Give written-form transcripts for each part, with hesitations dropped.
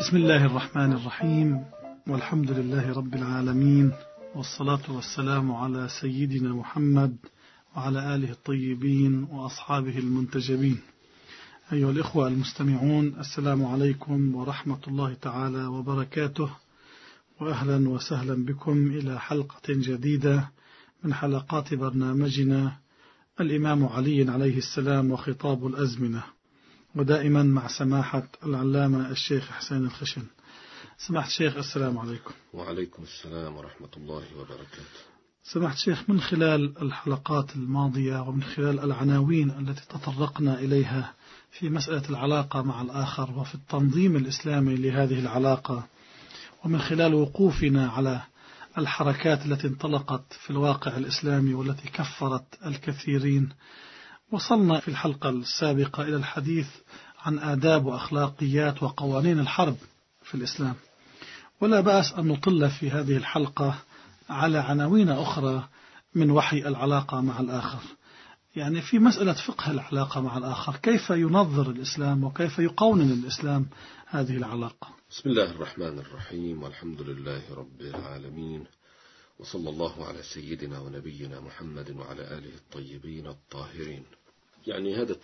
بسم الله الرحمن الرحيم، والحمد لله رب العالمين، والصلاة والسلام على سيدنا محمد وعلى آله الطيبين وأصحابه المنتجبين. أيها الإخوة المستمعون، السلام عليكم ورحمة الله تعالى وبركاته، وأهلا وسهلا بكم إلى حلقة جديدة من حلقات برنامجنا الإمام علي عليه السلام وخطاب الأزمنة، ودائما مع سماحة العلامة الشيخ حسين الخشن. سماحة الشيخ، السلام عليكم. وعليكم السلام ورحمة الله وبركاته. سماحة الشيخ، من خلال الحلقات الماضية ومن خلال العناوين التي تطرقنا إليها في مسألة العلاقة مع الآخر وفي التنظيم الإسلامي لهذه العلاقة، ومن خلال وقوفنا على الحركات التي انطلقت في الواقع الإسلامي والتي كفرت الكثيرين، وصلنا في الحلقة السابقة إلى الحديث عن آداب وأخلاقيات وقوانين الحرب في الإسلام، ولا بأس أن نطل في هذه الحلقة على عناوين أخرى من وحي العلاقة مع الآخر. يعني في مسألة فقه العلاقة مع الآخر، كيف ينظر الإسلام وكيف يقونن الإسلام هذه العلاقة؟ بسم الله الرحمن الرحيم، والحمد لله رب العالمين، وصلى الله على سيدنا ونبينا محمد وعلى آله الطيبين الطاهرين. يعني هذا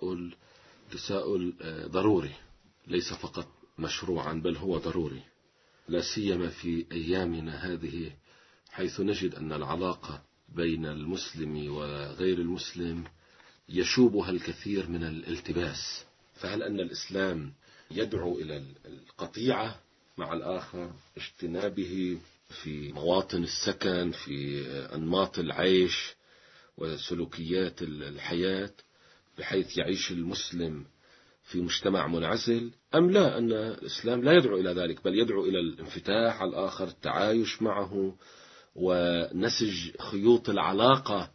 تساؤل ضروري، ليس فقط مشروعا بل هو ضروري، لا سيما في أيامنا هذه، حيث نجد أن العلاقة بين المسلم وغير المسلم يشوبها الكثير من الالتباس. فهل أن الإسلام يدعو إلى القطيعة مع الآخر، اجتنابه في مواطن السكن، في أنماط العيش وسلوكيات الحياة، بحيث يعيش المسلم في مجتمع منعزل، أم لا، أن الإسلام لا يدعو إلى ذلك، بل يدعو إلى الانفتاح على الآخر، التعايش معه، ونسج خيوط العلاقة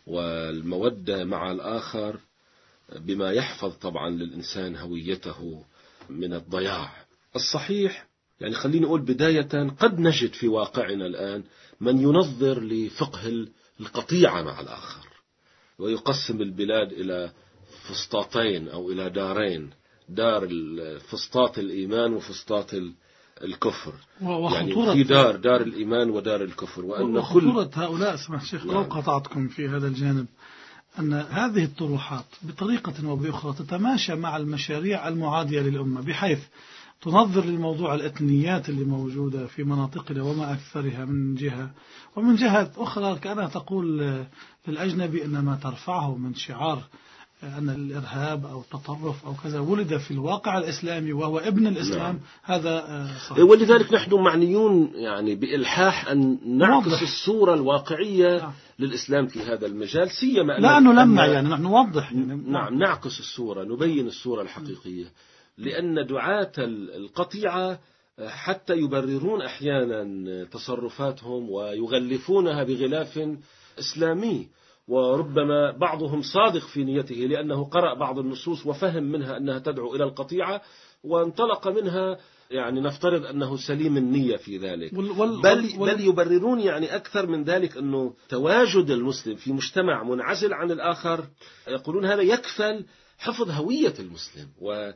والمودة مع الآخر، بما يحفظ طبعا للإنسان هويته من الضياع. الصحيح، يعني خليني أقول بداية، قد نجد في واقعنا الآن من ينظر لفقه القطيعة مع الآخر، ويقسم البلاد إلى فسطاطين أو إلى دارين، دار فسطاط الإيمان وفسطاط الكفر، يعني في دار الإيمان ودار الكفر. وأن خطورة هؤلاء، سمح الشيخ لو قطعتكم في هذا الجانب، أن هذه الطروحات بطريقة وبأخرى تتماشى مع المشاريع المعادية للأمة، بحيث تنظر للموضوع الإثنيات اللي موجودة في مناطقنا وما أكثرها من جهة، ومن جهة أخرى كأنها تقول للأجنبي أن ما ترفعه من شعار أن الإرهاب أو التطرف أو كذا ولد في الواقع الإسلامي وهو ابن الإسلام. هذا صحيح. ولذلك نحن معنيون يعني بإلحاح أن نعكس الصورة الواقعية للإسلام في هذا المجال، سيما لا نلمع، يعني نحن نوضح، نعم، نعكس الصورة، نبين الصورة الحقيقية، لأن دعاة القطيعة حتى يبررون أحيانا تصرفاتهم ويغلفونها بغلاف إسلامي، وربما بعضهم صادق في نيته، لأنه قرأ بعض النصوص وفهم منها أنها تدعو إلى القطيعة، وانطلق منها، يعني نفترض أنه سليم النية في ذلك. بل يبررون يعني أكثر من ذلك، أنه تواجد المسلم في مجتمع منعزل عن الآخر، يقولون هذا يكفل حفظ هوية المسلم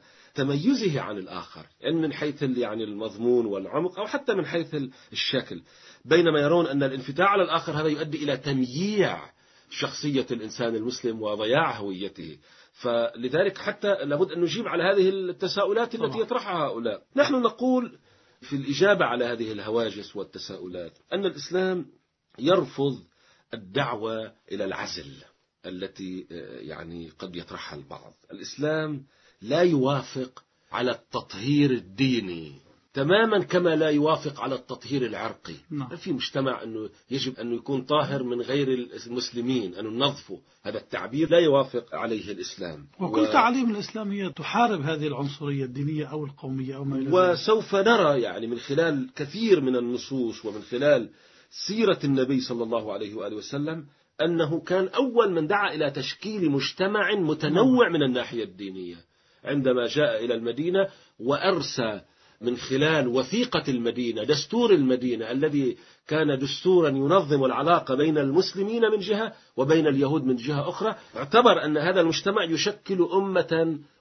وتميزه عن الآخر، إن من حيث يعني المضمون والعمق، أو حتى من حيث الشكل، بينما يرون أن الانفتاح على الآخر هذا يؤدي إلى تمييع شخصية الإنسان المسلم وضياع هويته. فلذلك حتى لابد أن نجيب على هذه التساؤلات التي يطرحها هؤلاء. نحن نقول في الإجابة على هذه الهواجس والتساؤلات أن الإسلام يرفض الدعوة إلى العزل التي يعني قد يطرحها البعض. الإسلام لا يوافق على التطهير الديني تماما، كما لا يوافق على التطهير العرقي. في مجتمع أنه يجب أن يكون طاهر من غير المسلمين، أن ننظفه، هذا التعبير لا يوافق عليه الإسلام. وكل تعاليم الإسلامية تحارب هذه العنصرية الدينية أو القومية أو ما إلى ذلك. وسوف نرى يعني من خلال كثير من النصوص ومن خلال سيرة النبي صلى الله عليه وآله وسلم أنه كان أول من دعا إلى تشكيل مجتمع متنوع من الناحية الدينية، عندما جاء إلى المدينة وأرسى من خلال وثيقة المدينة، دستور المدينة الذي كان دستورا ينظم العلاقة بين المسلمين من جهة وبين اليهود من جهة أخرى، اعتبر أن هذا المجتمع يشكل أمة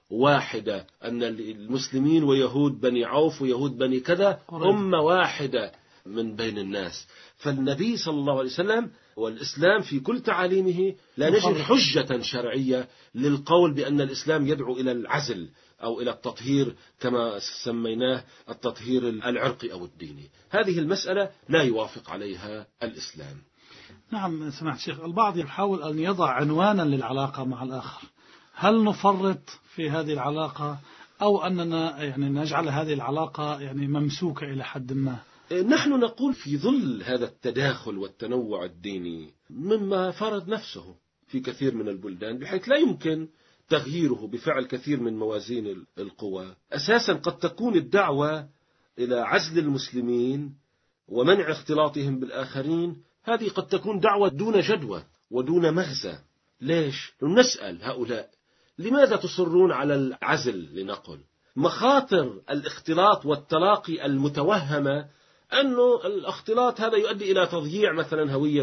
واحدة، أن المسلمين ويهود بني عوف ويهود بني كذا أمة واحدة من بين الناس. فالنبي صلى الله عليه وسلم والإسلام في كل تعاليمه لا نجد حجة شرعية للقول بأن الإسلام يدعو إلى العزل أو إلى التطهير كما سميناه التطهير العرقي أو الديني. هذه المسألة لا يوافق عليها الإسلام. نعم سمعت شيخ، البعض يحاول أن يضع عنوانا للعلاقة مع الآخر. هل نفرط في هذه العلاقة أو أننا يعني نجعل هذه العلاقة يعني ممسوكة إلى حد ما؟ نحن نقول في ظل هذا التداخل والتنوع الديني مما فرض نفسه في كثير من البلدان بحيث لا يمكن تغييره بفعل كثير من موازين القوى، أساسا قد تكون الدعوة إلى عزل المسلمين ومنع اختلاطهم بالآخرين هذه قد تكون دعوة دون جدوى ودون مغزى. ليش؟ نسأل هؤلاء لماذا تصرون على العزل؟ لنقل مخاطر الاختلاط والتلاقي المتوهمة أنه الاختلاط هذا يؤدي إلى تضييع مثلا هوية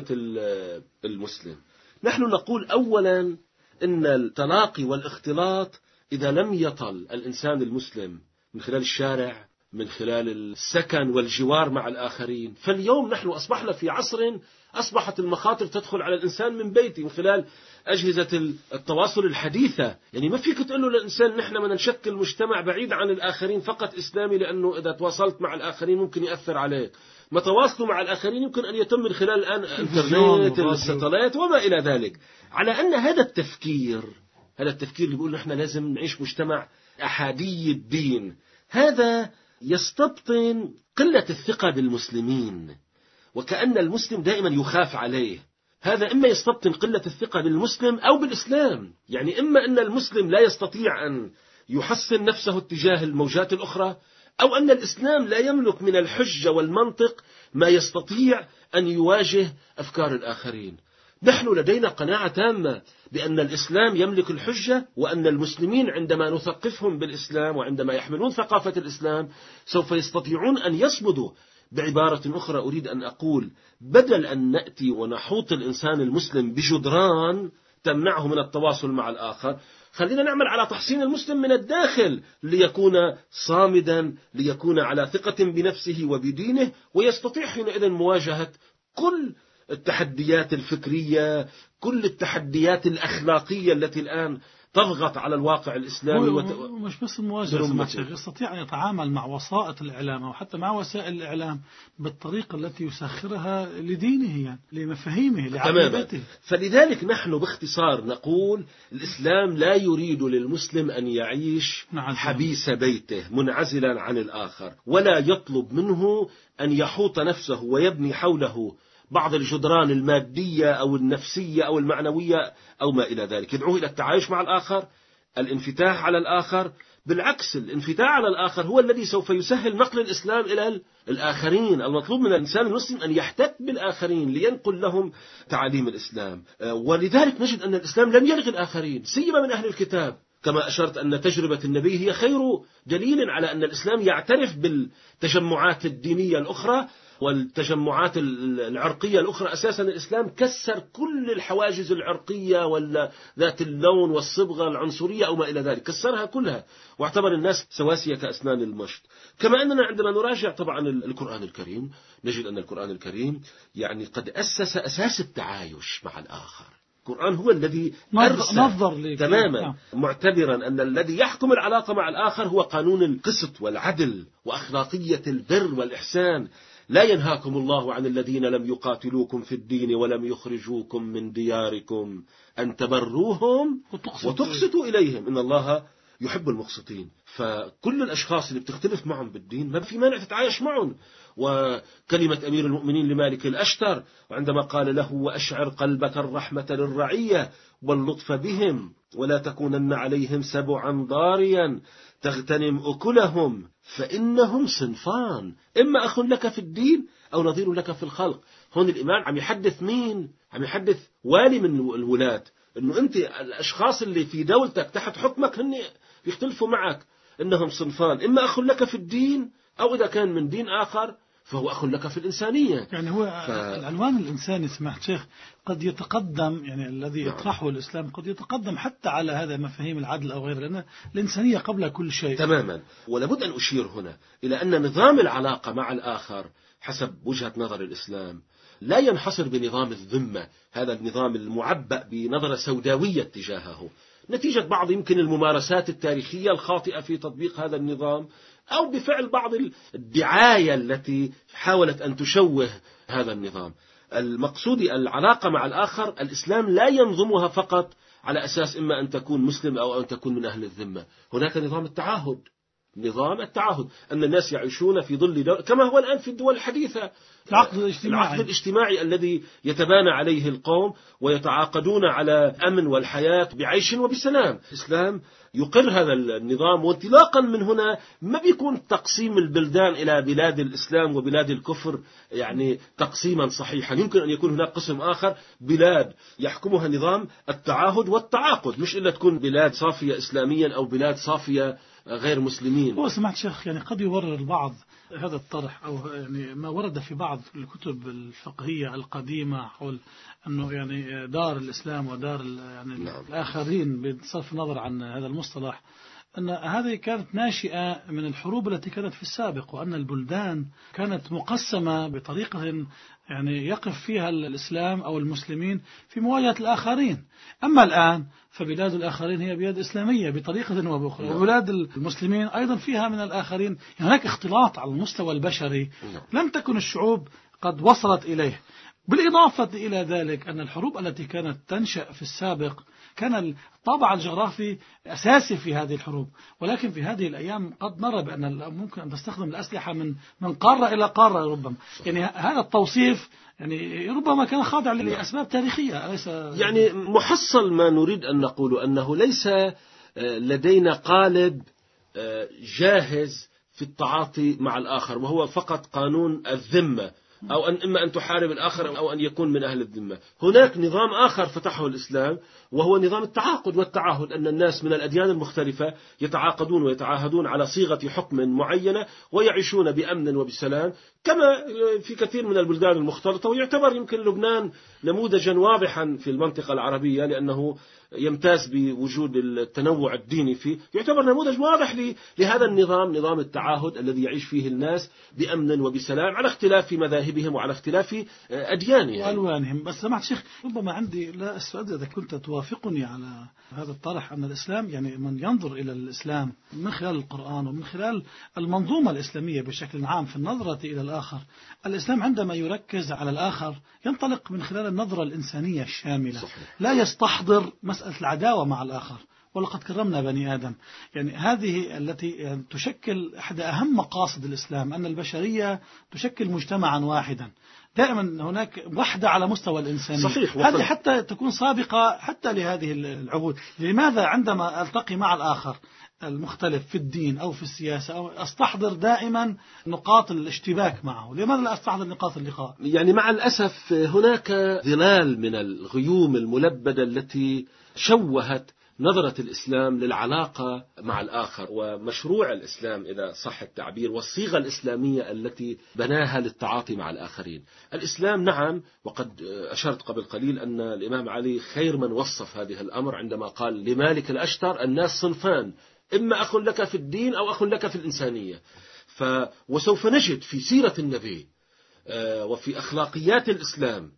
المسلم. نحن نقول أولا إن التلاقي والاختلاط إذا لم يطل الإنسان المسلم من خلال الشارع من خلال السكن والجوار مع الآخرين، فاليوم نحن أصبحنا في عصر أصبحت المخاطر تدخل على الإنسان من بيته من خلال أجهزة التواصل الحديثة. يعني ما فيك تقول له للإنسان نحن بدنا نشكل مجتمع بعيد عن الآخرين فقط إسلامي، لأنه إذا تواصلت مع الآخرين ممكن يأثر عليك. ما تواصلوا مع الآخرين يمكن أن يتم من خلال الآن الإنترنت الستلايت وما إلى ذلك. على أن هذا التفكير اللي بيقول نحن لازم نعيش مجتمع أحادي الدين، هذا يستبطن قلة الثقة بالمسلمين وكأن المسلم دائما يخاف عليه. هذا إما يستبطن قلة الثقة بالمسلم أو بالإسلام، يعني إما أن المسلم لا يستطيع أن يحصن نفسه اتجاه الموجات الأخرى، أو أن الإسلام لا يملك من الحجة والمنطق ما يستطيع أن يواجه أفكار الآخرين. نحن لدينا قناعة تامة بأن الإسلام يملك الحجة، وأن المسلمين عندما نثقفهم بالإسلام وعندما يحملون ثقافة الإسلام سوف يستطيعون أن يصمدوا. بعبارة أخرى أريد أن أقول بدل أن نأتي ونحوط الإنسان المسلم بجدران تمنعه من التواصل مع الآخر، خلينا نعمل على تحصين المسلم من الداخل ليكون صامدا، ليكون على ثقة بنفسه وبدينه، ويستطيع حينئذ مواجهة كل التحديات الفكرية، كل التحديات الأخلاقية التي الآن تضغط على الواقع الإسلامي. مش بس المواجهة، يستطيع أن يتعامل مع وسائط الإعلام أو حتى مع وسائل الإعلام بالطريقة التي يسخرها لدينه، يعني لمفاهيمه لعقيدته. فلذلك نحن باختصار نقول الإسلام لا يريد للمسلم أن يعيش حبيس بيته منعزلا عن الآخر، ولا يطلب منه أن يحوط نفسه ويبني حوله بعض الجدران المادية أو النفسية أو المعنوية أو ما إلى ذلك. يدعوه إلى التعايش مع الآخر، الانفتاح على الآخر. بالعكس، الانفتاح على الآخر هو الذي سوف يسهل نقل الإسلام إلى الآخرين. المطلوب من الإنسان المسلم أن يحتك بالآخرين لينقل لهم تعاليم الإسلام. ولذلك نجد أن الإسلام لم يلغي الآخرين سيما من أهل الكتاب، كما أشرت أن تجربة النبي هي خير دليل على أن الإسلام يعترف بالتجمعات الدينية الأخرى والتجمعات العرقية الأخرى. أساسا الإسلام كسر كل الحواجز العرقية ولا ذات اللون والصبغة العنصرية أو ما إلى ذلك، كسرها كلها واعتبر الناس سواسية كأسنان المشط. كما أننا عندما نراجع طبعا القرآن الكريم نجد أن القرآن الكريم يعني قد أسس أساس التعايش مع الآخر. القرآن هو الذي أرسل تماما معتبرا أن الذي يحكم العلاقة مع الآخر هو قانون القسط والعدل وأخلاقية البر والإحسان. لا ينهاكم الله عن الذين لم يقاتلوكم في الدين ولم يخرجوكم من دياركم أن تبروهم وتقسطوا إليهم إن الله يحب المقسطين. فكل الأشخاص اللي بتختلف معهم بالدين ما في مانع تتعايش معهم. وكلمة أمير المؤمنين لمالك الأشتر وعندما قال له وأشعر قلبك الرحمة للرعية واللطف بهم ولا تكونن عليهم سبعا ضاريا تغتنم أكلهم فإنهم صنفان إما أخ لك في الدين أو نظير لك في الخلق. هون الإمام عم يحدث مين؟ عم يحدث والي من الولاة أنه أنت الأشخاص اللي في دولتك تحت حكمك هن يختلفوا معك، إنهم صنفان إما أخ لك في الدين أو إذا كان من دين آخر فهو أخ لك في الإنسانية. يعني هو العنوان الإنساني سمعت شيخ قد يتقدم، يعني الذي يطرحه الإسلام قد يتقدم حتى على هذا مفاهيم العدل أو غيره، لأن الإنسانية قبل كل شيء. تماما. ولابد أن أشير هنا إلى أن نظام العلاقة مع الآخر حسب وجهة نظر الإسلام لا ينحصر بنظام الذمة، هذا النظام المعبأ بنظرة سوداوية تجاهه نتيجة بعض يمكن الممارسات التاريخية الخاطئة في تطبيق هذا النظام، أو بفعل بعض الدعاية التي حاولت أن تشوه هذا النظام. المقصود العلاقة مع الآخر الإسلام لا ينظمها فقط على أساس إما أن تكون مسلم أو أن تكون من أهل الذمة. هناك نظام التعاهد، نظام التعاهد أن الناس يعيشون في ظل دولة كما هو الآن في الدول الحديثة، العقد الاجتماعي الذي يتبانى عليه القوم ويتعاقدون على أمن والحياة بعيش وبسلام. الإسلام يقر هذا النظام، وانطلاقا من هنا ما بيكون تقسيم البلدان إلى بلاد الإسلام وبلاد الكفر يعني تقسيما صحيحا. يمكن أن يكون هناك قسم آخر بلاد يحكمها نظام التعاهد والتعاقد، مش إلا تكون بلاد صافية إسلاميا أو بلاد صافية غير مسلمين. هو سمعت شيخ يعني قد يورر البعض هذا الطرح أو يعني ما ورد في بعض الكتب الفقهية القديمة حول أنه يعني دار الإسلام ودار يعني الآخرين بصرف النظر عن هذا المصطلح، أن هذه كانت ناشئة من الحروب التي كانت في السابق، وأن البلدان كانت مقسمة بطريقة يعني يقف فيها الإسلام أو المسلمين في مواجهة الآخرين. أما الآن فبلاد الآخرين هي بلاد إسلامية بطريقة وبأخرى، وبلاد المسلمين أيضا فيها من الآخرين. يعني هناك اختلاط على المستوى البشري لم تكن الشعوب قد وصلت إليه. بالإضافة إلى ذلك أن الحروب التي كانت تنشأ في السابق كان الطابع الجغرافي أساسي في هذه الحروب، ولكن في هذه الأيام قد نرى بأن ممكن أن تستخدم الأسلحة من قارة إلى قارة ربما. يعني هذا التوصيف يعني ربما كان خاضع لأسباب تاريخية. أليس يعني محصل ما نريد أن نقول أنه ليس لدينا قالب جاهز في التعاطي مع الآخر وهو فقط قانون الذمة، أو أن إما أن تحارب الآخر أو أن يكون من أهل الذمة. هناك نظام آخر فتحه الإسلام وهو نظام التعاقد والتعاهد، أن الناس من الأديان المختلفة يتعاقدون ويتعاهدون على صيغة حكم معينة ويعيشون بأمن وبسلام كما في كثير من البلدان المختلطة. ويعتبر يمكن لبنان نموذجا واضحا في المنطقة العربية لأنه يمتاز بوجود التنوع الديني فيه، يعتبر نموذج واضح لهذا النظام، نظام التعاهد الذي يعيش فيه الناس بأمن وبسلام على اختلاف مذاهبهم وعلى اختلاف أديانهم وألوانهم. بس سمعت شيخ ربما عندي لا السؤال إذا كنت توافقني على هذا الطرح أن الإسلام يعني من ينظر إلى الإسلام من خلال القرآن ومن خلال المنظومة الإسلامية بشكل عام في النظرة إلى الآخر، الإسلام عندما يركز على الآخر ينطلق من خلال النظرة الإنسانية الشاملة. صحيح. لا يستحضر مسألة العداوة مع الآخر، ولقد كرمنا بني آدم. يعني هذه التي يعني تشكل أحد أهم مقاصد الإسلام، أن البشرية تشكل مجتمعا واحدا، دائما هناك وحدة على مستوى الإنسانية. صحيح. هذه حتى تكون سابقة حتى لهذه العهود. لماذا عندما ألتقي مع الآخر المختلف في الدين أو في السياسة أو أستحضر دائما نقاط الاشتباك معه؟ لماذا لا أستحضر نقاط اللقاء؟ يعني مع الأسف هناك ظلال من الغيوم الملبدة التي شوهت نظرة الإسلام للعلاقة مع الآخر ومشروع الإسلام إذا صح التعبير والصيغة الإسلامية التي بناها للتعاطي مع الآخرين. الإسلام نعم، وقد أشرت قبل قليل أن الإمام علي خير من وصف هذه الأمر عندما قال لمالك الأشتر الناس صنفان، إما أخ لك في الدين أو أخ لك في الإنسانية. وسوف نجد في سيرة النبي وفي أخلاقيات الإسلام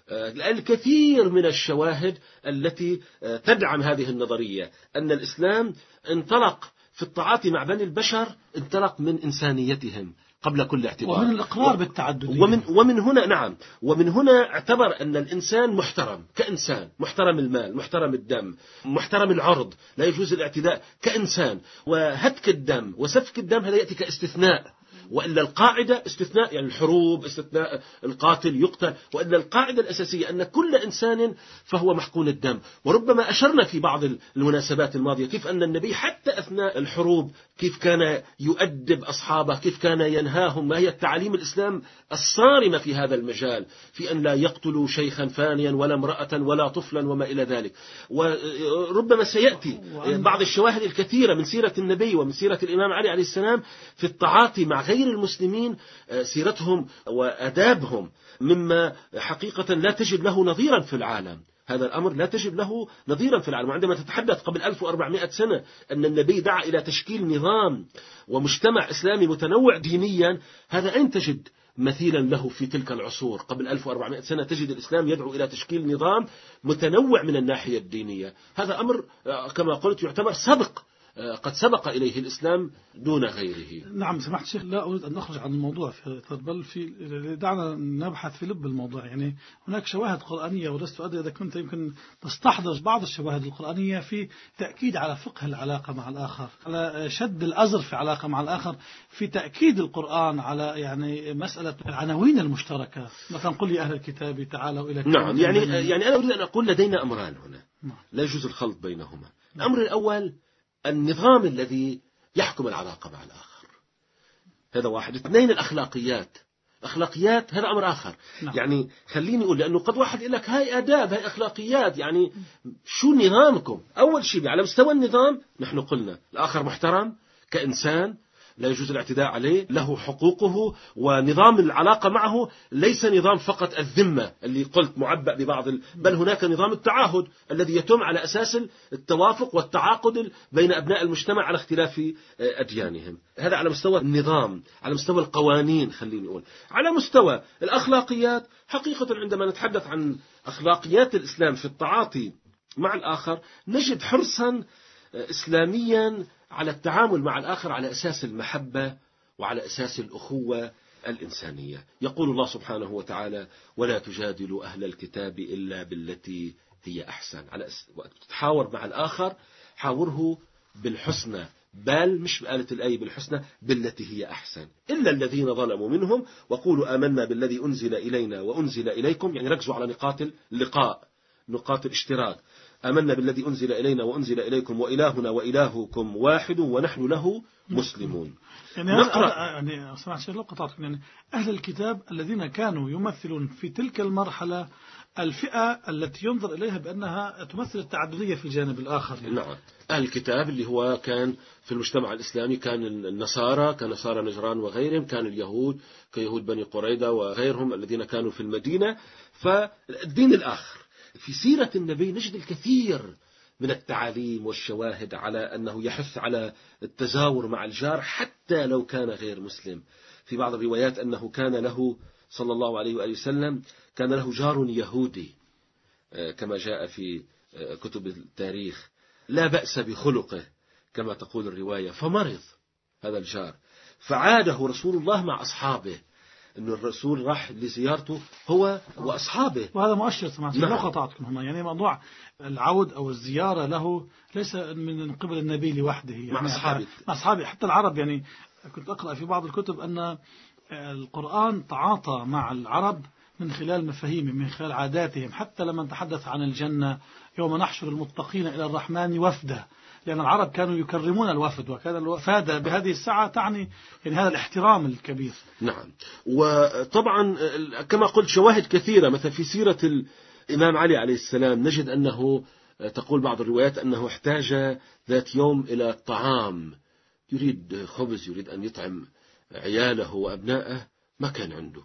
الكثير من الشواهد التي تدعم هذه النظرية، أن الإسلام انطلق في التعاطي مع بني البشر انطلق من إنسانيتهم قبل كل اعتبار، ومن الإقرار بالتعددية، ومن هنا نعم، ومن هنا اعتبر أن الإنسان محترم كإنسان، محترم المال، محترم الدم، محترم العرض، لا يجوز الاعتداء كإنسان، وهتك الدم وسفك الدم هذا يأتي كاستثناء، وإلا القاعدة استثناء، يعني الحروب استثناء، القاتل يقتل، وإلا القاعدة الأساسية أن كل إنسان فهو محقون الدم. وربما أشرنا في بعض المناسبات الماضية كيف أن النبي حتى أثناء الحروب كيف كان يؤدب أصحابه، كيف كان ينهاهم، ما هي التعاليم الإسلام الصارمة في هذا المجال، في أن لا يقتلوا شيخا فانيا ولا امرأة ولا طفلا وما إلى ذلك. وربما سيأتي بعض الشواهد الكثيرة من سيرة النبي ومن سيرة الإمام علي عليه السلام في التعاطي مع غير المسلمين، سيرتهم وأدابهم مما حقيقة لا تجد له نظيرا في العالم. هذا الأمر لا تجد له نظيرا في العالم. وعندما تتحدث قبل 1400 سنة أن النبي دعا إلى تشكيل نظام ومجتمع إسلامي متنوع دينيا، هذا أين تجد مثيلا له في تلك العصور؟ قبل 1400 سنة تجد الإسلام يدعو إلى تشكيل نظام متنوع من الناحية الدينية. هذا أمر كما قلت يعتبر قد سبق إليه الإسلام دون غيره. نعم سمحت شيخ، لا أريد أن نخرج عن الموضوع بل دعنا نبحث في لب الموضوع. يعني هناك شواهد قرآنية، ولست أدري إذا كنت يمكن تستحضر بعض الشواهد القرآنية في تأكيد على فقه العلاقة مع الآخر، على شد الأزر في علاقة مع الآخر، في تأكيد القرآن على يعني مسألة العناوين المشتركة. مثلا قل يا أهل الكتاب تعالوا إلى نعم، يعني أنا أريد أن أقول لدينا أمران هنا لا يجوز الخلط بينهما. الأمر الأول النظام الذي يحكم العلاقة مع الآخر، هذا واحد. اثنين الأخلاقيات. أخلاقيات هذا أمر آخر. نعم. يعني خليني أقول، لأنه قد واحد يقول لك هاي آداب هاي أخلاقيات، يعني شو نظامكم؟ أول شيء على مستوى النظام نحن قلنا الآخر محترم كإنسان، لا يجوز الاعتداء عليه، له حقوقه، ونظام العلاقة معه ليس نظام فقط الذمة اللي قلت معبأ ببعض بل هناك نظام التعاهد الذي يتم على أساس التوافق والتعاقد بين أبناء المجتمع على اختلاف أديانهم. هذا على مستوى النظام، على مستوى القوانين. خليني أقول على مستوى الأخلاقيات، حقيقة عندما نتحدث عن أخلاقيات الإسلام في التعاطي مع الآخر نجد حرصا إسلاميا على التعامل مع الآخر على أساس المحبة وعلى أساس الأخوة الإنسانية. يقول الله سبحانه وتعالى ولا تجادلوا أهل الكتاب إلا بالتي هي أحسن. تتحاور مع الآخر حاوره بالحسنى، بل مش بآلة الآية بالحسنى، بالتي هي أحسن، إلا الذين ظلموا منهم وقولوا آمنا بالذي أنزل إلينا وأنزل إليكم. يعني ركزوا على نقاط اللقاء، نقاط الاشتراك. آمنا بالذي أنزل إلينا وأنزل إليكم وإلهنا وإلهكم واحد ونحن له مسلمون. يعني يعني سمعت شيء لو قطعتكم، يعني أهل الكتاب الذين كانوا يمثلون في تلك المرحلة الفئة التي ينظر إليها بأنها تمثل التعددية في الجانب الآخر. يعني. نعم، أهل الكتاب اللي هو كان في المجتمع الإسلامي كان النصارى كنصارى نجران وغيرهم، كان اليهود كيهود بني قريظة وغيرهم الذين كانوا في المدينة. فالدين الآخر في سيرة النبي نجد الكثير من التعاليم والشواهد على أنه يحث على التزاور مع الجار حتى لو كان غير مسلم. في بعض الروايات أنه كان له صلى الله عليه وآله وسلم كان له جار يهودي كما جاء في كتب التاريخ، لا بأس بخلقه كما تقول الرواية، فمرض هذا الجار فعاده رسول الله مع أصحابه، أن الرسول راح لزيارته هو وأصحابه. وهذا مؤشر سمعت لو قطعتكم هنا، يعني موضوع العود أو الزيارة له ليس من قبل النبي لوحده، يعني مع أصحابه حتى العرب. يعني كنت أقرأ في بعض الكتب أن القرآن تعاطى مع العرب من خلال مفاهيمهم، من خلال عاداتهم، حتى لما نتحدث عن الجنة يوم نحشر المتقين إلى الرحمن وفدا، لأن العرب كانوا يكرمون الوفد، وكان الوفادة بهذه الساعة تعني يعني هذا الاحترام الكبير. نعم، وطبعا كما قلت شواهد كثيرة، مثلا في سيرة الإمام علي عليه السلام نجد أنه تقول بعض الروايات أنه احتاج ذات يوم إلى طعام، يريد خبز، يريد أن يطعم عياله وأبنائه، ما كان عنده،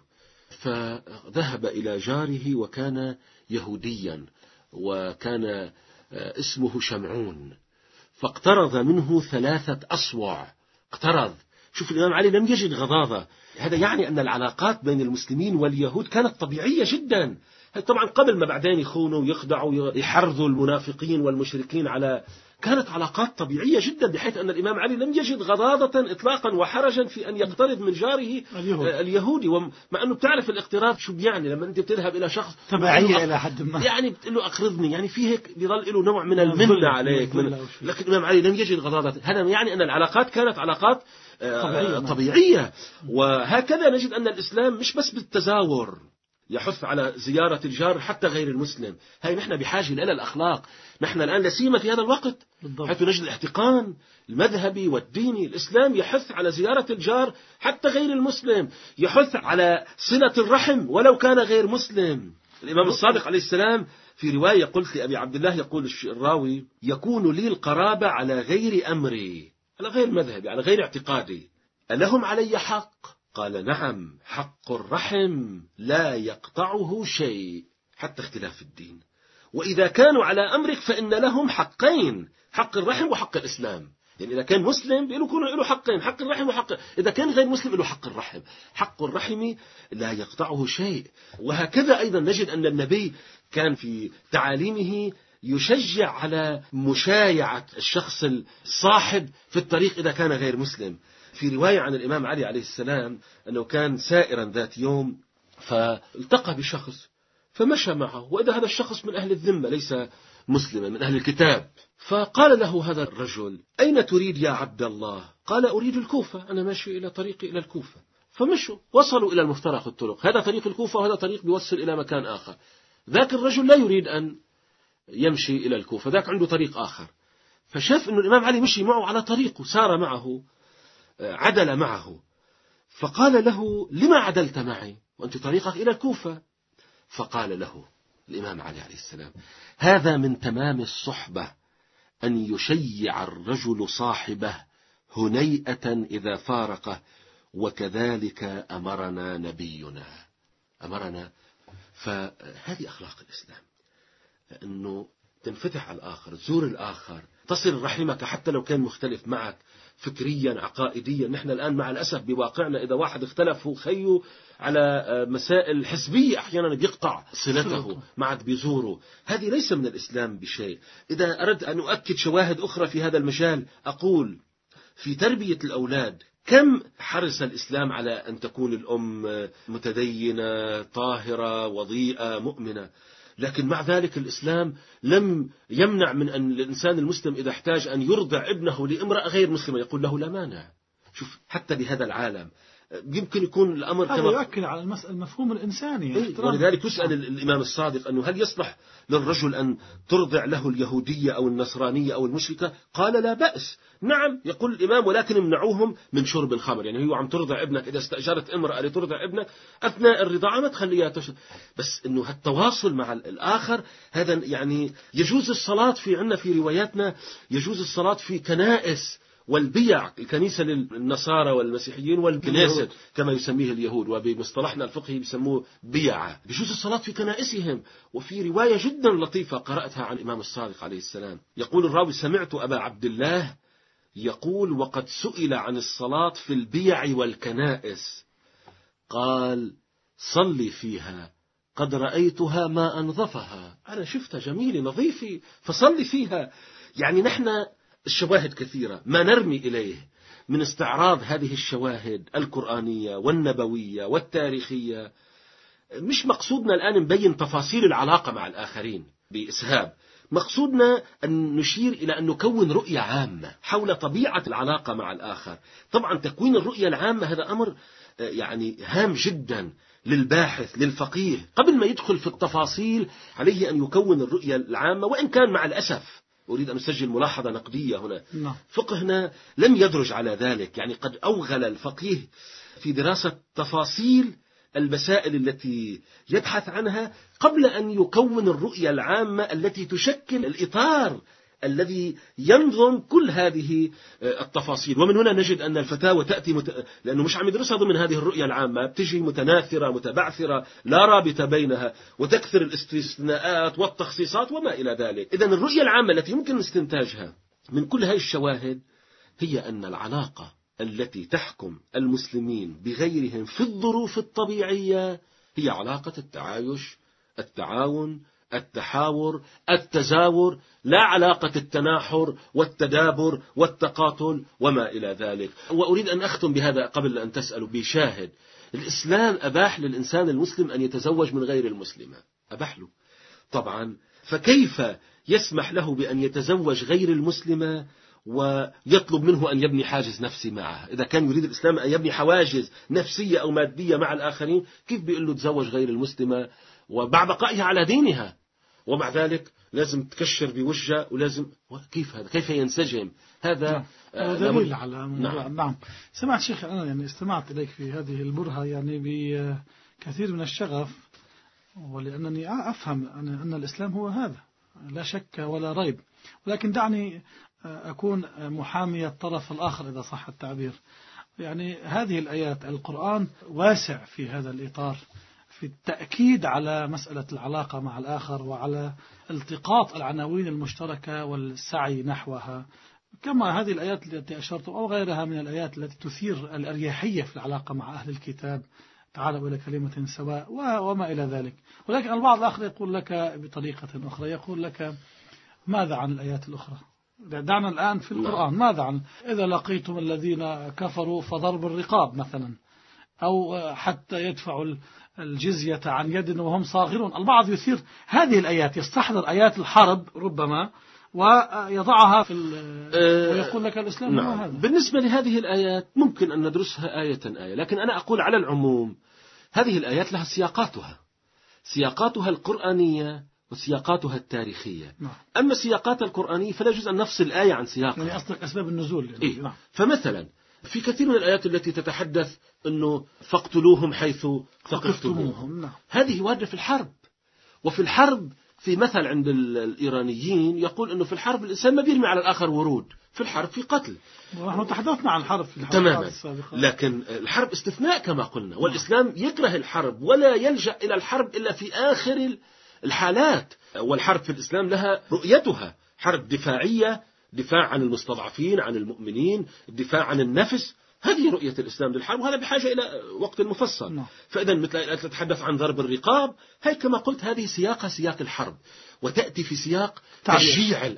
فذهب إلى جاره وكان يهوديا وكان اسمه شمعون، فاقترض منه 3 أصوع. اقترض. شوف الإمام علي لم يجد غضاضة، هذا يعني أن العلاقات بين المسلمين واليهود كانت طبيعية جدا. طبعا قبل ما بعدين يخونوا ويخدعوا يحرضوا المنافقين والمشركين على، كانت علاقات طبيعية جدا، بحيث أن الإمام علي لم يجد غضاضة إطلاقا وحرجا في أن يقترض من جاره اليهودي. ومع أنه بتعرف الاقتراض شو بيعني لما أنت بتذهب إلى شخص تبعية إلى حد ما، يعني بتقول له أقرضني، يعني في هيك بيظل له نوع من المنة عليك لكن الإمام علي لم يجد غضاضة. هذا يعني أن العلاقات كانت علاقات طبيعية. وهكذا نجد أن الإسلام مش بس بالتزاور، يحث على زيارة الجار حتى غير المسلم. هاي نحن بحاجة إلى الأخلاق. نحن الآن لا سيما في هذا الوقت حيث نجد الاحتقان المذهبي والديني. الإسلام يحث على زيارة الجار حتى غير المسلم، يحث على صلة الرحم ولو كان غير مسلم. الإمام الصادق عليه السلام في رواية قلت لأبي عبد الله، يقول الراوي: يكون لي القرابة على غير أمري، على غير مذهبي، على غير اعتقادي، ألهم علي حق؟ قال: نعم، حق الرحم لا يقطعه شيء حتى اختلاف الدين، وإذا كانوا على أمرك فإن لهم حقين، حق الرحم وحق الإسلام. يعني إذا كان مسلم يكون له حقين، حق الرحم وحق، إذا كان غير مسلم له حق الرحم، حق الرحم لا يقطعه شيء. وهكذا أيضا نجد أن النبي كان في تعاليمه يشجع على مشايعة الشخص الصاحب في الطريق إذا كان غير مسلم. في رواية عن الإمام علي عليه السلام أنه كان سائرا ذات يوم فالتقى بشخص فمشى معه، وإذا هذا الشخص من أهل الذمة ليس مسلما، من أهل الكتاب. فقال له هذا الرجل: أين تريد يا عبد الله؟ قال: أريد الكوفة، أنا ماشي إلى طريقي إلى الكوفة. فمشوا، وصلوا إلى المفترق الطرق، هذا طريق الكوفة وهذا طريق بيوصل إلى مكان آخر. ذاك الرجل لا يريد أن يمشي إلى الكوفة، ذاك عنده طريق آخر. فشاف أن الإمام علي مشي معه على طريقه، سار معه، عدل معه. فقال له: لما عدلت معي وأنت طريقك إلى الكوفة؟ فقال له الإمام علي عليه السلام: هذا من تمام الصحبة أن يشيع الرجل صاحبه هنيئة إذا فارقه، وكذلك أمرنا نبينا. أمرنا. فهذه أخلاق الإسلام، أنه تنفتح على الآخر، تزور الآخر، تصل رحمك حتى لو كان مختلف معك فكريا عقائديا. نحن الآن مع الأسف بواقعنا إذا واحد اختلف خيو على مسائل حزبية أحيانا بيقطع صلته ما عاد بيزوره. هذه ليس من الإسلام بشيء. إذا أردت أن أؤكد شواهد أخرى في هذا المجال أقول: في تربية الأولاد كم حرص الإسلام على أن تكون الأم متدينة طاهرة وضيئة مؤمنة، لكن مع ذلك الإسلام لم يمنع من أن الإنسان المسلم إذا احتاج أن يرضع ابنه لامرأة غير مسلمة يقول له لا مانع. شوف حتى بهذا العالم يمكن يكون الأمر هذا يؤكد على المفهوم الإنساني. ولذلك يسأل الإمام الصادق أنه هل يصلح للرجل أن ترضع له اليهودية أو النصرانية أو المشركة؟ قال: لا بأس. نعم، يقول الإمام، ولكن امنعوهم من شرب الخمر. يعني هو عم ترضع ابنك، إذا استأجرت امرأة لترضع ابنك أثناء الرضاعة ما تخليها تشرب، بس أنه التواصل مع الآخر هذا. يعني يجوز الصلاة عندنا في رواياتنا يجوز الصلاة في كنائس والبيع، الكنيسة للنصارى والمسيحيين والكنيسة كما يسميه اليهود، وبمصطلحنا الفقهي بيسموه بيعة. بيجوز الصلاة في كنائسهم. وفي رواية جدا لطيفة قرأتها عن الإمام الصادق عليه السلام، يقول الراوي: سمعت أبا عبد الله يقول: وقد سئل عن الصلاة في البيع والكنائس قال: صلي فيها، قد رأيتها ما أنظفها، أنا شفتها جميلة نظيفة فصلي فيها. يعني نحن الشواهد كثيرة، ما نرمي إليه من استعراض هذه الشواهد القرآنية والنبوية والتاريخية. مش مقصودنا الآن نبين تفاصيل العلاقة مع الآخرين بإسهاب، مقصودنا أن نشير إلى أن نكون رؤية عامة حول طبيعة العلاقة مع الآخر. طبعا تكوين الرؤية العامة هذا أمر يعني هام جدا للباحث للفقيه. قبل ما يدخل في التفاصيل عليه أن يكون الرؤية العامة، وإن كان مع الأسف أريد أن أسجل ملاحظة نقدية هنا. فقهنا لم يدرج على ذلك، يعني قد أوغل الفقيه في دراسة تفاصيل المسائل التي يبحث عنها قبل أن يكون الرؤية العامة التي تشكل الإطار الذي ينظم كل هذه التفاصيل. ومن هنا نجد أن الفتاوى تأتي لأنه مش عم يدرسها ضمن هذه الرؤية العامة، بتجي متناثرة متبعثرة لا رابط بينها، وتكثر الاستثناءات والتخصيصات وما إلى ذلك. إذن الرؤية العامة التي يمكن استنتاجها من كل هذه الشواهد هي أن العلاقة التي تحكم المسلمين بغيرهم في الظروف الطبيعية هي علاقة التعايش، التعاون، التحاور، التزاور، لا علاقة التناحر والتدابر والتقاتل وما إلى ذلك. وأريد أن أختم بهذا قبل أن تسألوا بشاهد. الإسلام أباح للإنسان المسلم أن يتزوج من غير المسلمة، أباح له طبعا. فكيف يسمح له بأن يتزوج غير المسلمة ويطلب منه أن يبني حاجز نفسي معه. إذا كان يريد الإسلام أن يبني حواجز نفسية أو مادية مع الآخرين، كيف بيقول له تزوج غير المسلمة ومع بقائها على دينها، ومع ذلك لازم تكشر بوجهه ولازم، كيف هذا؟ كيف ينسجم هذا؟ دليل على نعم. نعم. سمعت شيخ، أنا يعني استمعت إليك في هذه البرهة يعني بكثير من الشغف، ولأنني أفهم أن الإسلام هو هذا لا شك ولا ريب، ولكن دعني أكون محامي الطرف الآخر إذا صح التعبير. يعني هذه الآيات، القرآن واسع في هذا الإطار، في التأكيد على مسألة العلاقة مع الآخر وعلى التقاط العناوين المشتركة والسعي نحوها، كما هذه الآيات التي أشرت أو غيرها من الآيات التي تثير الأريحية في العلاقة مع أهل الكتاب، تعالوا إلى كلمة سواء وما إلى ذلك. ولكن البعض الآخر يقول لك بطريقة أخرى، يقول لك ماذا عن الآيات الأخرى؟ دعنا الآن في القرآن، ماذا عن إذا لقيتم الذين كفروا فضرب الرقاب مثلا، أو حتى يدفعوا الجزية عن يد وهم صاغرون. البعض يثير هذه الآيات، يستحضر آيات الحرب ربما ويضعها في ويقول لك الإسلام نعم. هو هذا. بالنسبة لهذه الآيات ممكن أن ندرسها آية آية، لكن أنا أقول على العموم هذه الآيات لها سياقاتها القرآنية وسياقاتها التاريخية. نعم. أما السياقات القرآنية فلا يجوز أن نفصل الآية عن سياقها، يعني أصدق أسباب النزول يعني. إيه؟ نعم. فمثلا في كثير من الآيات التي تتحدث أنه فاقتلوهم حيث ثقفتموهم، نعم. هذه واردة في الحرب. وفي الحرب في مثل عند الإيرانيين يقول أنه في الحرب الإنسان ما بيرمي على الآخر ورود، في الحرب في قتل. ونحن تحدثنا عن الحرب في تماما، السابقة. لكن الحرب استثناء كما قلنا، والإسلام يكره الحرب ولا يلجأ إلى الحرب إلا في آخر الحالات. والحرب في الإسلام لها رؤيتها، حرب دفاعية، دفاع عن المستضعفين، عن المؤمنين، الدفاع عن النفس، هذه رؤية الإسلام للحرب، وهذا بحاجة إلى وقت مفصل. فإذا مثل الآيات تتحدث عن ضرب الرقاب، هي كما قلت هذه سياقها سياق الحرب، وتأتي في سياق تشجيع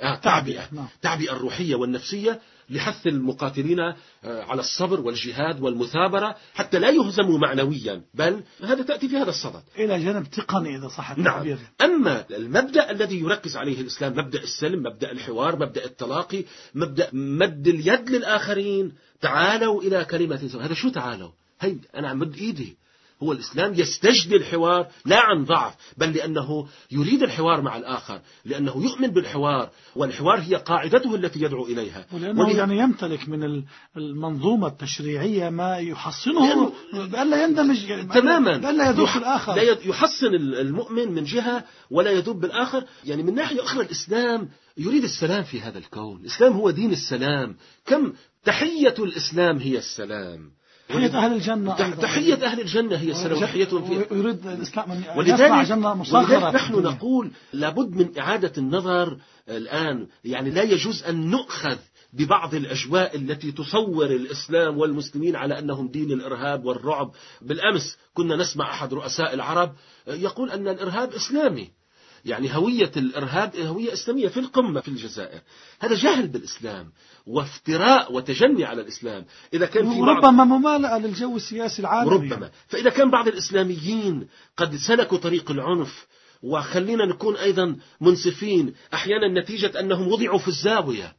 تعبئة الروحية والنفسية لحث المقاتلين على الصبر والجهاد والمثابرة حتى لا يهزموا معنويا، بل هذا تأتي في هذا الصدد إلى جانب تقني إذا صح التعبير. نعم. أما المبدأ الذي يركز عليه الإسلام، مبدأ السلم، مبدأ الحوار، مبدأ التلاقي، مبدأ مد اليد للآخرين، تعالوا إلى كلمة سواء. هذا شو تعالوا؟ هي أنا عم مد إيدي. هو الإسلام يستجدي الحوار لا عن ضعف، بل لأنه يريد الحوار مع الآخر، لأنه يؤمن بالحوار، والحوار هي قاعدته التي يدعو إليها، ولأنه يعني يمتلك من المنظومة التشريعية ما يحصنه بألا يندمج تماما، بألا يذوب بالآخر، لا يحصن المؤمن من جهة ولا يذوب بالآخر. يعني من ناحية أخرى الإسلام يريد السلام في هذا الكون، الإسلام هو دين السلام. كم تحية الإسلام هي السلام، تحية أهل الجنة، تحية أهل الجنة هي السلام وتحيتهم فيها. يريد الإسلام أن يصنع جنة مصغرة. نحن نقول لابد من إعادة النظر الآن، يعني لا يجوز أن نؤخذ ببعض الأجواء التي تصور الإسلام والمسلمين على أنهم دين الإرهاب والرعب. بالأمس كنا نسمع أحد رؤساء العرب يقول أن الإرهاب إسلامي، يعني هوية الإرهاب هوية إسلامية في القمة في الجزائر. هذا جهل بالإسلام وافتراء وتجني على الإسلام. إذا كان في ربما ممالئة للجو السياسي العالمي ربما، فإذا كان بعض الإسلاميين قد سلكوا طريق العنف، وخلينا نكون أيضا منصفين، أحيانا نتيجة أنهم وضعوا في الزاوية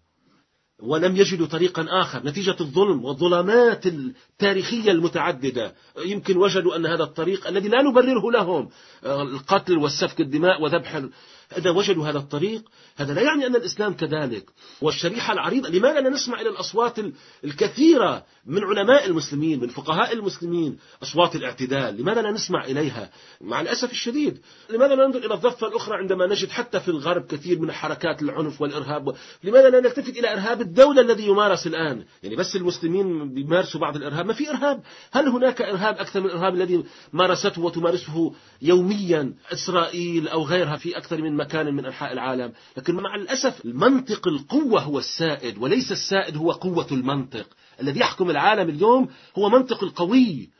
ولم يجدوا طريقا آخر، نتيجة الظلم والظلامات التاريخية المتعددة، يمكن وجدوا أن هذا الطريق الذي لا نبرره لهم، القتل والسفك الدماء وذبح، إذا وجدوا هذا الطريق، هذا لا يعني أن الإسلام كذلك. والشريحة العريضة، لماذا لا نسمع إلى الأصوات الكثيرة من علماء المسلمين، من فقهاء المسلمين، أصوات الاعتدال، لماذا لا نسمع إليها؟ مع الأسف الشديد لماذا لا ننظر إلى الضفة الأخرى عندما نجد حتى في الغرب كثير من حركات العنف والإرهاب؟ لماذا لا نلتفت إلى إرهاب الدولة الذي يمارس الآن؟ يعني بس المسلمين بيمارسوا بعض الإرهاب، ما في إرهاب. هل هناك إرهاب أكثر من الإرهاب الذي مارسته وتمارسه يوميا إسرائيل أو غيرها في أكثر من مكان من أنحاء العالم؟ لكن مع الأسف المنطق القوة هو السائد، وليس السائد هو قوة المنطق. الذي يحكم العالم اليوم هو منطق القوي،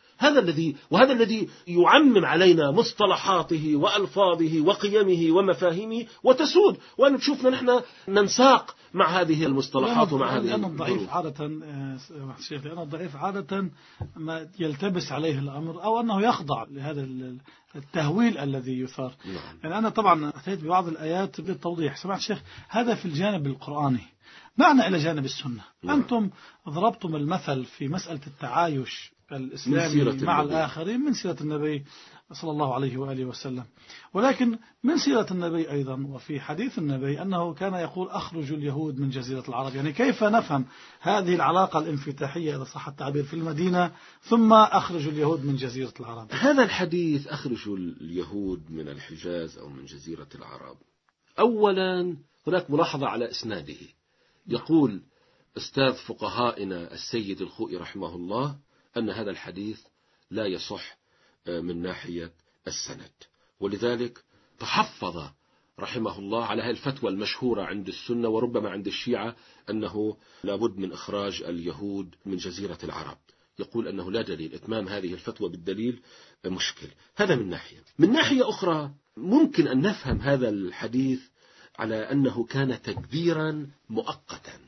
وهذا الذي يعمم علينا مصطلحاته وألفاظه وقيمه ومفاهيمه وتسود، وأن تشوفنا نحن ننساق مع هذه المصطلحات ومع هذه لأن الضعيف عادة لأن الضعيف عادة ما يلتبس عليه الأمر أو أنه يخضع لهذا التهويل الذي يثار. يعني أنا طبعا أتيت ببعض الآيات للتوضيح. سمعت شيخ هذا في الجانب القرآني، معنا إلى جانب السنة. نعم. أنتم ضربتم المثل في مسألة التعايش الإسلامي مع الآخرين من سيرة النبي صلى الله عليه وآله وسلم، ولكن من سيرة النبي أيضا وفي حديث النبي أنه كان يقول أخرج اليهود من جزيرة العرب. يعني كيف نفهم هذه العلاقة الانفتاحية إذا صح التعبير في المدينة ثم أخرج اليهود من جزيرة العرب؟ هذا الحديث أخرج اليهود من الحجاز أو من جزيرة العرب، أولا هناك ملاحظة على إسناده. يقول أستاذ فقهائنا السيد الخوئي رحمه الله أن هذا الحديث لا يصح من ناحية السند، ولذلك تحفظ رحمه الله على هذه الفتوى المشهورة عند السنة وربما عند الشيعة أنه لابد من إخراج اليهود من جزيرة العرب. يقول أنه لا دليل، إتمام هذه الفتوى بالدليل مشكل. هذا من ناحية. من ناحية أخرى ممكن أن نفهم هذا الحديث على أنه كان تدبيرا مؤقتا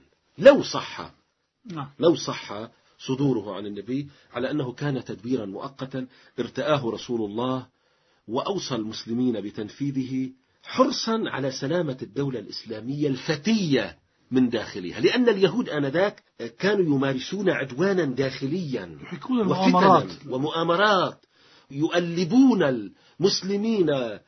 لو صح صدوره عن النبي، على أنه كان تدبيرا مؤقتا ارتآه رسول الله وأوصى المسلمين بتنفيذه حرصا على سلامة الدولة الإسلامية الفتية من داخلها، لأن اليهود آنذاك كانوا يمارسون عدوانا داخليا وفتنا ومؤامرات، يؤلبون المسلمين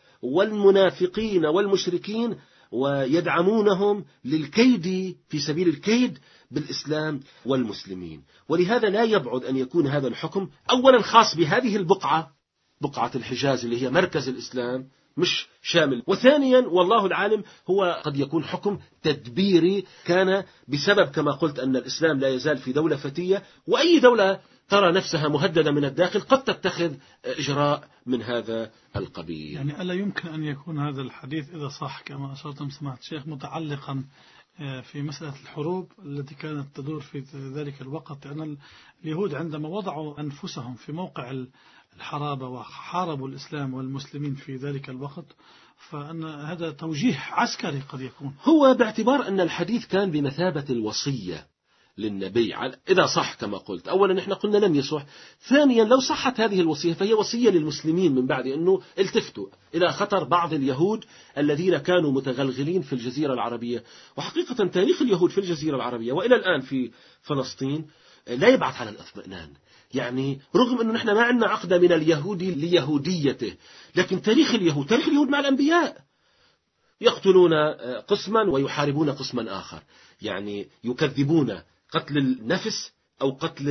والمنافقين والمشركين ويدعمونهم للكيد في سبيل الكيد بالإسلام والمسلمين. ولهذا لا يبعد أن يكون هذا الحكم أولا خاص بهذه بقعة الحجاز اللي هي مركز الإسلام مش شامل، وثانيا والله العالم هو قد يكون حكم تدبيري كان بسبب كما قلت أن الإسلام لا يزال في دولة فتية، وأي دولة ترى نفسها مهددة من الداخل قد تتخذ إجراء من هذا القبيل. يعني ألا يمكن أن يكون هذا الحديث إذا صح كما أشرتم سماحة الشيخ متعلقا في مسألة الحروب التي كانت تدور في ذلك الوقت، لأن اليهود عندما وضعوا أنفسهم في موقع الحرابة وحاربوا الإسلام والمسلمين في ذلك الوقت، فأن هذا توجيه عسكري قد يكون. هو باعتبار أن الحديث كان بمثابة الوصية للنبي إذا صح كما قلت، أولا نحن قلنا لم يصح، ثانيا لو صحت هذه الوصية فهي وصية للمسلمين من بعد أنه التفتوا إلى خطر بعض اليهود الذين كانوا متغلغلين في الجزيرة العربية. وحقيقة تاريخ اليهود في الجزيرة العربية وإلى الآن في فلسطين لا يبعث على الاطمئنان. يعني رغم أنه نحن ما عندنا عقدة من اليهودي ليهوديته، لكن تاريخ اليهود مع الأنبياء، يقتلون قسما ويحاربون قسما آخر، يعني يكذبون قتل النفس أو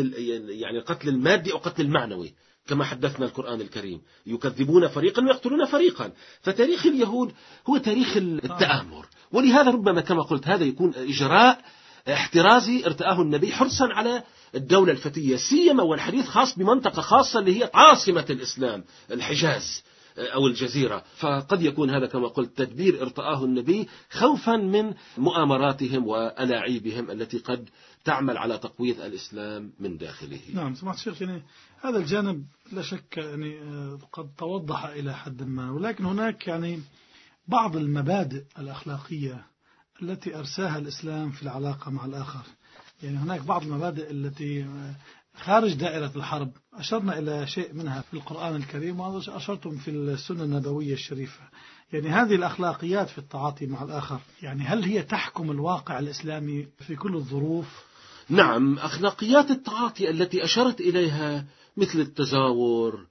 قتل المادي أو قتل المعنوي كما حدثنا القرآن الكريم، يكذبون فريقا ويقتلون فريقا. فتاريخ اليهود هو تاريخ التآمر، ولهذا ربما كما قلت هذا يكون إجراء احترازي ارتآه النبي حرصا على الدولة الفتية، سيما والحديث خاص بمنطقة خاصة اللي هي عاصمة الإسلام الحجاز أو الجزيرة. فقد يكون هذا كما قلت تدبير ارتآه النبي خوفا من مؤامراتهم وألاعيبهم التي قد تعمل على تقويض الإسلام من داخله. نعم سمعت الشيخ، يعني هذا الجانب لا شك يعني قد توضح إلى حد ما، ولكن هناك يعني بعض المبادئ الأخلاقية التي أرساها الإسلام في العلاقة مع الآخر. يعني هناك بعض المبادئ التي خارج دائرة الحرب، أشرنا إلى شيء منها في القرآن الكريم وأشرتم في السنة النبوية الشريفة. يعني هذه الأخلاقيات في التعاطي مع الآخر، يعني هل هي تحكم الواقع الإسلامي في كل الظروف؟ نعم، أخلاقيات التعاطي التي أشرت إليها مثل التزاور،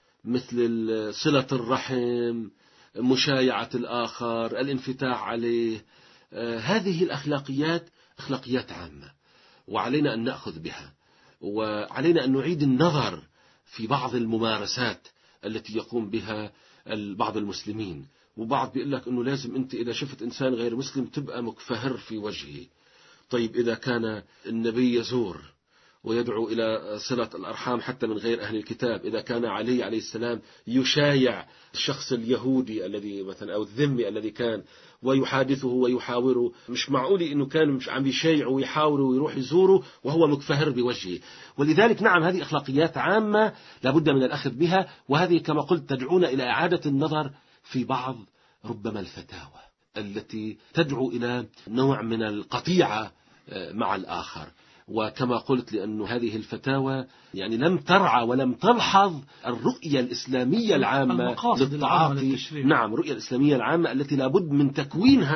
مثل صلة الرحم، مشايعة الآخر، الانفتاح عليه، هذه الأخلاقيات أخلاقيات عامة وعلينا أن نأخذ بها، وعلينا أن نعيد النظر في بعض الممارسات التي يقوم بها بعض المسلمين. وبعض بيقول لك أنه لازم أنت إذا شفت إنسان غير مسلم تبقى مكفهر في وجهه. طيب إذا كان النبي يزور ويدعو إلى صلة الأرحام حتى من غير أهل الكتاب، إذا كان علي عليه السلام يشايع الشخص اليهودي الذي مثلا أو الذمي الذي كان ويحادثه ويحاوره، مش معقول إنه كان مش عم يشايعه ويحاوره ويروح يزوره وهو مكفهر بوجهه. ولذلك نعم هذه أخلاقيات عامة لابد من الأخذ بها، وهذه كما قلت تدعونا إلى إعادة النظر في بعض ربما الفتاوى التي تدعو إلى نوع من القطيعة مع الآخر. وكما قلت لأن هذه الفتاوى يعني لم ترعى ولم تلحظ الرؤية الإسلامية العامة للتعاطي. نعم، الرؤية الإسلامية العامة التي لابد من تكوينها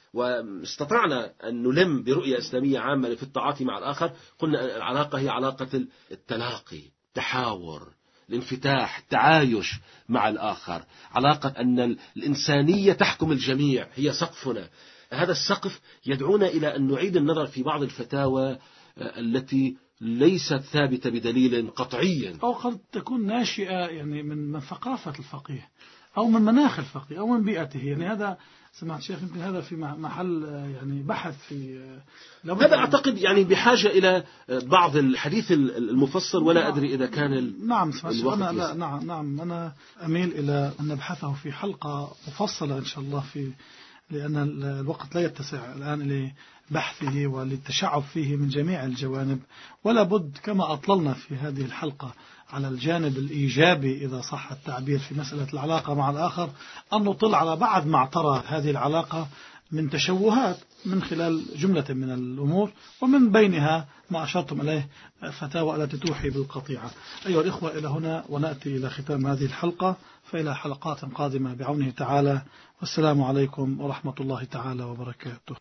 واستطعنا أن نلم برؤية إسلامية عامة في التعاطي مع الآخر، قلنا العلاقة هي علاقة التلاقي، التحاور، الانفتاح، التعايش مع الآخر، علاقة أن الإنسانية تحكم الجميع، هي سقفنا. هذا السقف يدعونا إلى أن نعيد النظر في بعض الفتاوى التي ليست ثابتة بدليل قطعي، أو قد تكون ناشئة يعني من ثقافة الفقيه أو من مناخ الفقيه أو من بيئته. يعني هذا سمعت شيخ يمكن هذا في محل يعني بحث في هذا أعتقد يعني بحاجة إلى بعض الحديث المفصل، ولا أدري إذا كان نعم نعم أنا أميل إلى أن نبحثه في حلقة مفصلة إن شاء الله، لأن الوقت لا يتسع الآن لبحثه وللتشعب فيه من جميع الجوانب، ولا بد كما أطللنا في هذه الحلقة على الجانب الإيجابي إذا صح التعبير في مسألة العلاقة مع الآخر، أن نطل على بعض ما اعترى هذه العلاقة من تشوهات من خلال جملة من الأمور، ومن بينها ما أشرتم إليه فتاوى التي توحي بالقطيعة. أيها الإخوة، إلى هنا ونأتي إلى ختام هذه الحلقة، فإلى حلقات قادمة بعونه تعالى، والسلام عليكم ورحمة الله تعالى وبركاته.